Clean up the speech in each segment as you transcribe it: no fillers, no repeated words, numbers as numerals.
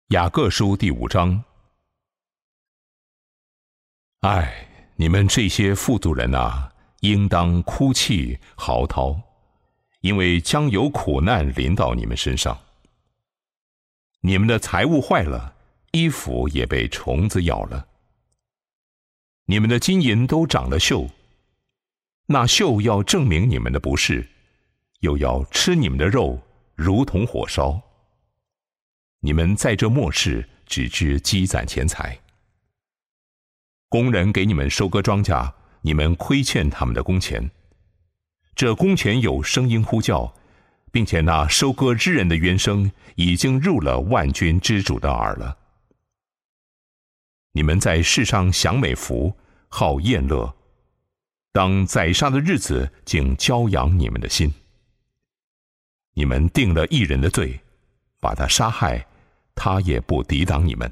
雅各书第5章。唉，你们这些富足人啊，应当哭泣嚎啕，因为将有苦难临到你们身上。你们的财物坏了，衣服也被虫子咬了。你们的金银都长了锈，那锈要证明你们的不是，又要吃你们的肉，如同火烧。你们在这末世只知积攒钱财。工人给你们收割庄稼，你们亏欠他们的工钱。这工钱有声音呼叫，并且那收割之人的冤声已经入了万军之主的耳了。你们在世上享美福，好宴乐，当宰杀的日子竟骄养你们的心。你们定了一人的罪，把他杀害，他也不抵挡你们。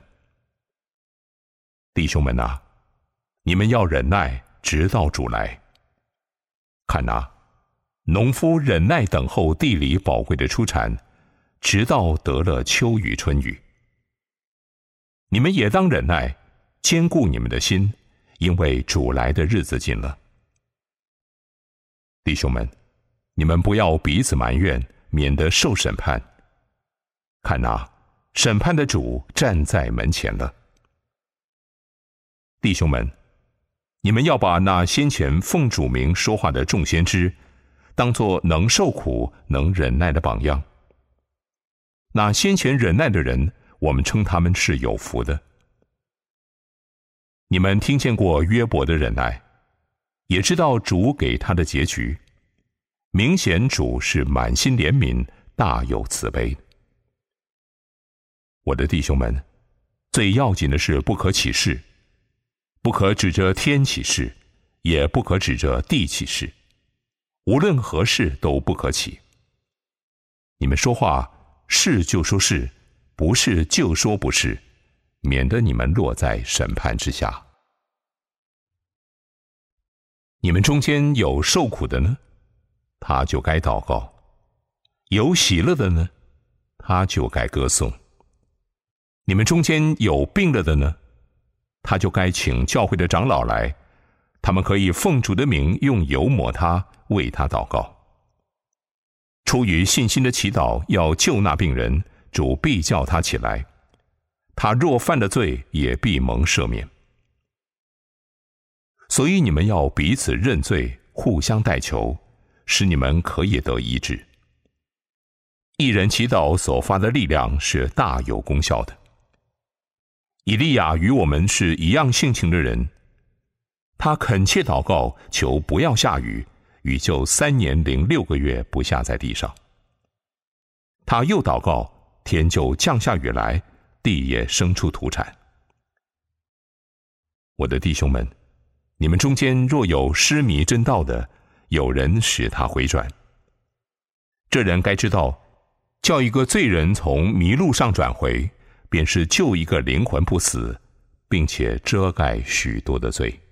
弟兄们啊，你们要忍耐，直到主来。看啊，农夫忍耐等候地里宝贵的出产，直到得了秋雨春雨。你们也当忍耐，坚固你们的心，因为主来的日子近了。弟兄们，你们不要彼此埋怨，免得受审判。看啊，审判的主站在门前了。弟兄们，你们要把那先前奉主名说话的众先知，当作能受苦、能忍耐的榜样。那先前忍耐的人，我们称他们是有福的。你们听见过约伯的忍耐，也知道主给他的结局。明显主是满心怜悯，大有慈悲。我的弟兄们，最要紧的是不可起誓，不可指着天起誓，也不可指着地起誓，无论何事都不可起。你们说话，是就说是，不是就说不是，免得你们落在审判之下。你们中间有受苦的呢，他就该祷告；有喜乐的呢，他就该歌颂。你们中间有病了的呢，他就该请教会的长老来，他们可以奉主的名用油抹他，为他祷告。出于信心的祈祷要救那病人，主必叫他起来。他若犯了罪，也必蒙赦免。所以你们要彼此认罪，互相代求，使你们可以得医治。一人祈祷所发的力量是大有功效的。以利亚与我们是一样性情的人，他恳切祷告，求不要下雨，雨就3年零6个月不下在地上。他又祷告，天就降下雨来，地也生出土产。我的弟兄们，你们中间若有失迷真道的，有人使他回转。这人该知道，叫一个罪人从迷路上转回，便是救一个灵魂不死，并且遮盖许多的罪。